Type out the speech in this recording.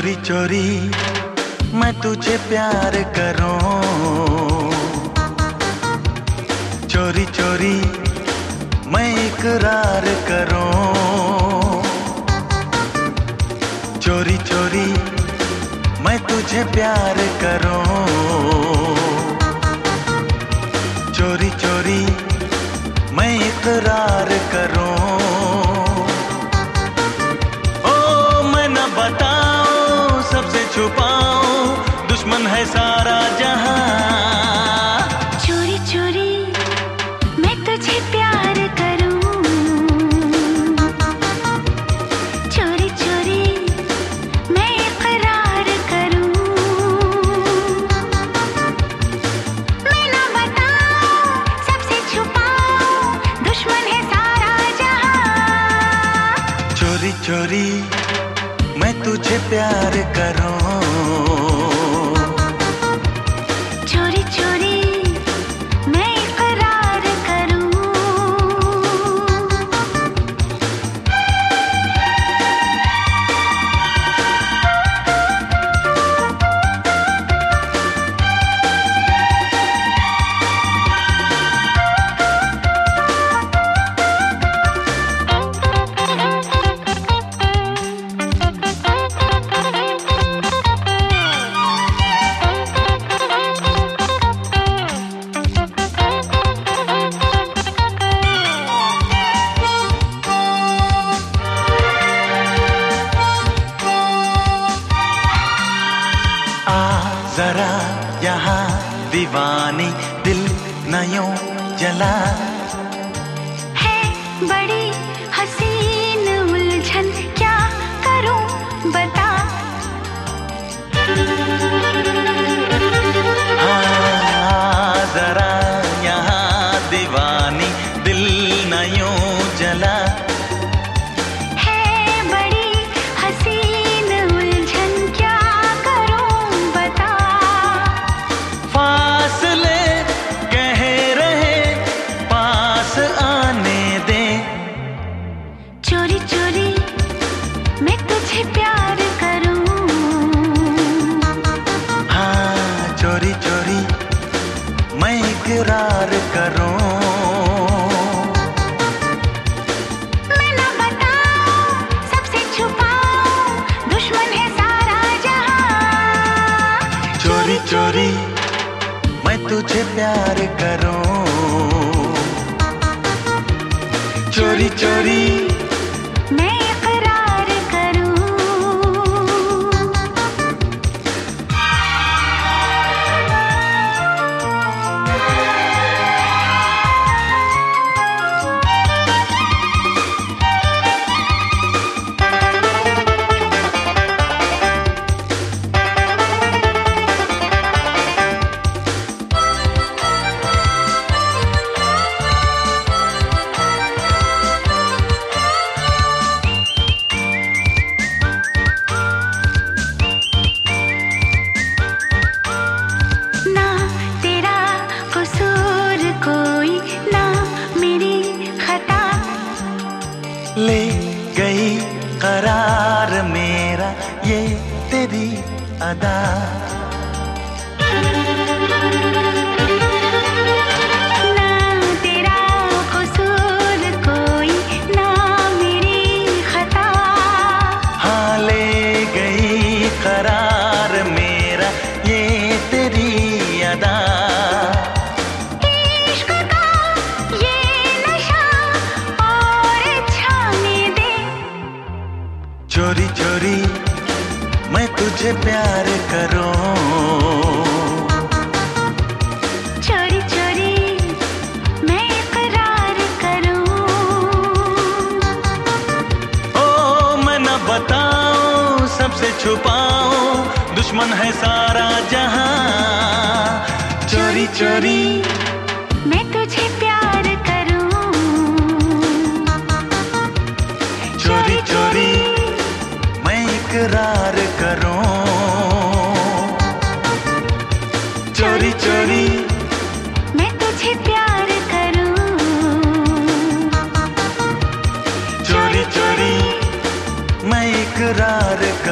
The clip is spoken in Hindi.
चोरी चोरी मैं तुझे प्यार करूं, चोरी चोरी मैं इकरार करूं, चोरी चोरी मैं तुझे प्यार करूं, चोरी चोरी मैं इकरार करूं। ओ मैं न बताऊं सबसे छुपाऊं, दुश्मन है सारा जहां। चोरी चोरी मैं तुझे प्यार करूं, चोरी चोरी मैं इकरार करूं। मैं न बताऊं सबसे छुपाऊं, दुश्मन है सारा जहां। चोरी चोरी मैं तुझे प्यार करूं, चोरी चोरी मैं इकरार करूं। जरा यहाँ दीवानी दिल न यूं जला, है बड़ी हसीन उलझन क्या करूं बता। हाँ जरा यहाँ दीवानी दिल न यूं जला, है बड़ी हसीन उलझन क्या करूं बता। फासले कह रहे पास आने दे, चोरी चोरी मैं तुझे प्यार करूं, हाँ चोरी चोरी मैं इकरार करूं। मैं न बताऊं सबसे छुपाऊं, दुश्मन है सारा जहां। चोरी चोरी मैं तुझे प्यार करूं, चोरी चोरी मैं इकरार करूं। ना तेरा कसूर कोई, ना मेरी खता, ले गई करार मेरा ये तेरी अदा। ना तेरा कसूर कोई, ना मेरी खता, हाँ ले गई करार मेरा ये तेरी अदा। इश्क का ये नशा और छाने दे, चोरी चोरी मैं तुझे प्यार करूं, चोरी चोरी मैं इकरार करूं। ओ मैं न बताऊं सबसे छुपाऊं, दुश्मन है सारा जहां। चोरी चोरी मैं तुझे प्यार करूं, चोरी चोरी मैं इकरार करूं, चोरी चोरी मैं तुझे प्यार करूं, चोरी चोरी मैं इकरार